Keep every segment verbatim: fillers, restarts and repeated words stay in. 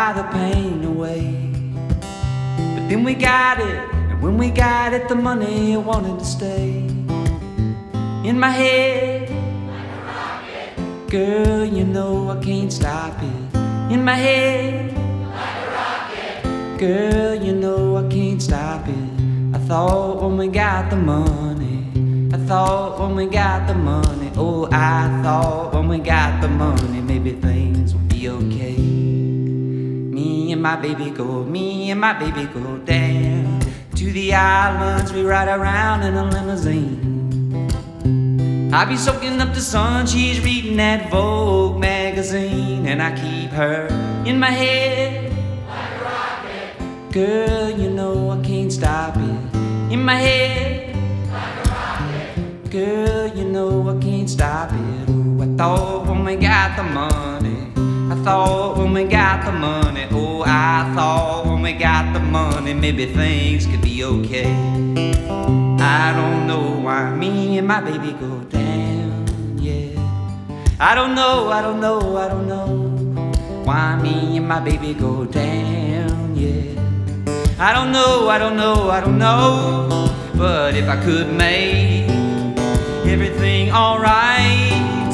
buy the pain away. But then we got it, and when we got it, the money wanted to stay in my head. Like a rocket. Girl, you know I can't stop it. In my head. Like a rocket. Girl, you know I can't stop it. I thought when we got the money, I thought when we got the money, oh, I thought when we got the money, maybe things would be okay. Me and my baby go, me and my baby go down to the islands, we ride around in a limousine. I be soaking up the sun, she's reading that Vogue magazine, and I keep her in my head. Like a rocket. Girl, you know I can't stop it. In my head. Like a rocket. Girl, you know I can't stop it. Oh, I thought when we got the money, I thought when we got the money, oh, I thought when we got the money, maybe things could be okay. I don't know why me and my baby go down, yeah. I don't know, I don't know, I don't know why me and my baby go down, yeah. I don't know, I don't know, I don't know, but if I could make everything alright,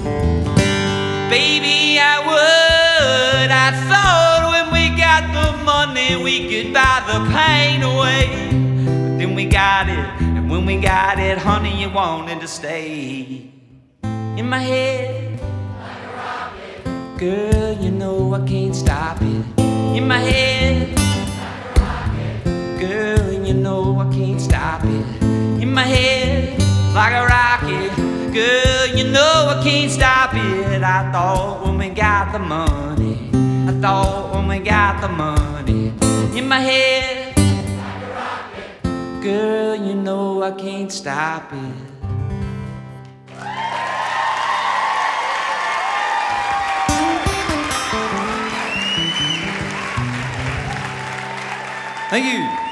baby, I would. I thought when we got the money we could buy the pain away. But then we got it, and when we got it, honey, you wanted to stay in my head. Like a rocket. Girl, you know I can't stop it. In my head. Like a rocket. Girl, you know I can't stop it. In my head, like a rocket. Girl, you know I can't stop it. I thought when we got the money, I thought when we got the money. In my head, Like a rocket. girl, you know I can't stop it. Thank you.